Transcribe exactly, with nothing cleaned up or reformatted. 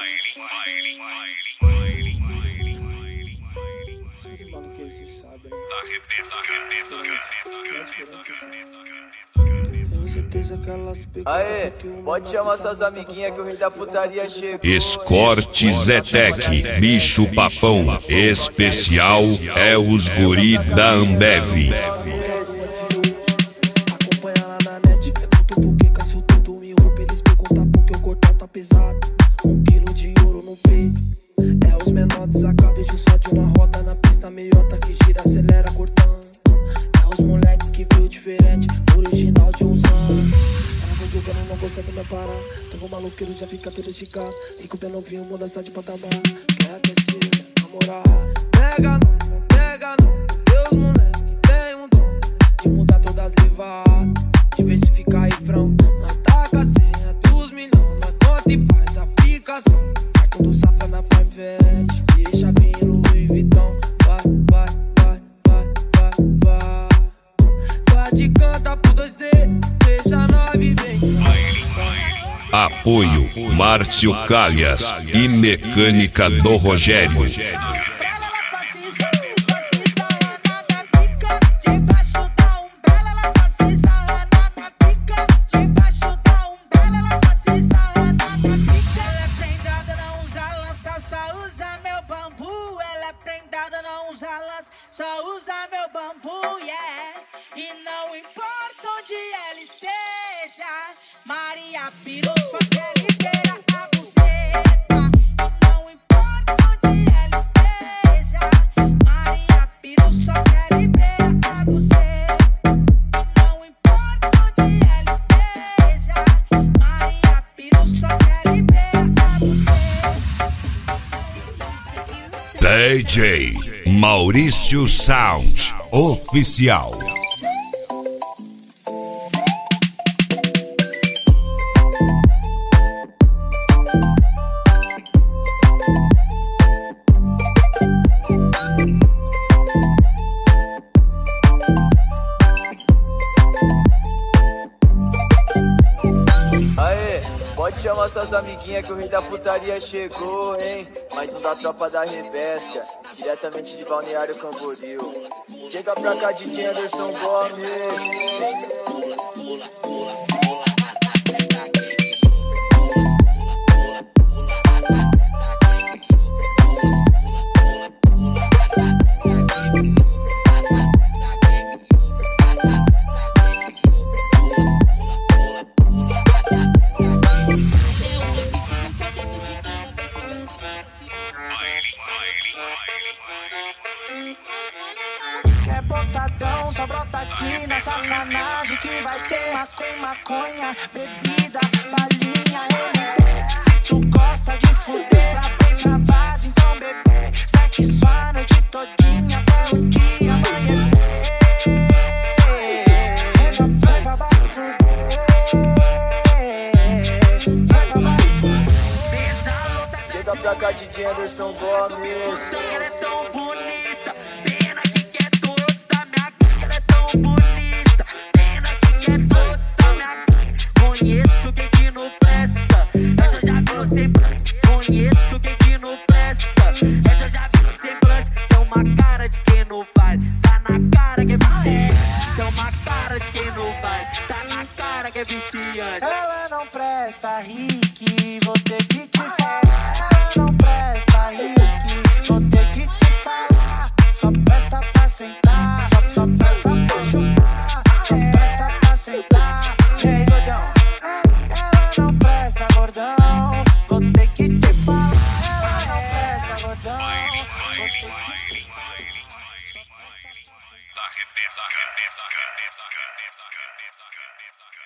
Cheio de maluquice, cê sabe, né? Tenho certeza que elas pegam. Aê, pode chamar suas amiguinhas que o rei da putaria chegou. Escorte Zetec, bicho papão. Especial é os guri da Ambev. Acompanha lá na net, pergunto por que Cássio tudo me roupa. Eles perguntam por que o cordão tá pesado. Um quilo de ouro no peito. É os menores, acaba vejo só de uma roda na pista. Meiota que gira, acelera, cortando. É os moleques que veio diferente, original de uns anos. Ela vem jogando, não consegue me parar. Tô com maluqueiro, já fica todo esticado. Fico bem novinho, mudança de patamar. Quer aquecer, namorar. Pega não, não pega não. Deus moleque tem um dom de mudar todas as levadas, diversificar refrão. Nós taca a senha dos milhões, nós conta e faz aplicação. Vai quando safa na Farfetch, deixa vir no Louis Vuitton. Vai, vai, vai, vai, vai, vai. Vai de canta pro dois D, deixa nós viver. Apoio Márcio Calhas e Mecânica do Rogério. Só usa meu bambu, yeah. E não importa onde ela esteja, Maria Piru só quer liberar a buceta. E não importa onde ela esteja, Maria Piru só quer liberar a buceta. E não importa onde ela esteja, Maria Piru só quer liberar a buceta. D J Maurício Sound Oficial. Aê, pode chamar suas amiguinhas que o rei da putaria chegou, hein? Mais um da tropa da Rebesca, diretamente de Balneário Camboriú. Chega pra cá, D J Anderson Gomes. Quer botadão, só brota aqui na sacanagem que vai ter maconha, maconha, bebida, balinha, M D. Se tu gosta de fuder, aprende na base, então bebê, segue sua noite todinha até o dia amanhecer. Vai pra baixo, fuder. Vai pra baixo, fuder. Chega pra cá, D J Anderson Gomes. Ela é tão bonita, pena que quer todos da minha gangue. Ela é tão bonita, pena que quer todos da minha gangue. Conheço quem que não presta, essa eu já vi no semblante. Conheço quem que não presta, essa eu já vi no semblante. Tem uma cara de quem não vai, tá na cara que é viciante. Tem uma cara de quem não vai, tá na cara que é viciante. Ela não presta, Rick, vou ter que te falar. Ela não presta, Rick, vou ter que te falar. Só presta pra sentar, só, só presta pra chupar. Só presta pra sentar, ei gordão. Ela não presta, gordão, vou ter que te falar. Ela não presta, gordão, vou ter que te falar. Da Rebesca.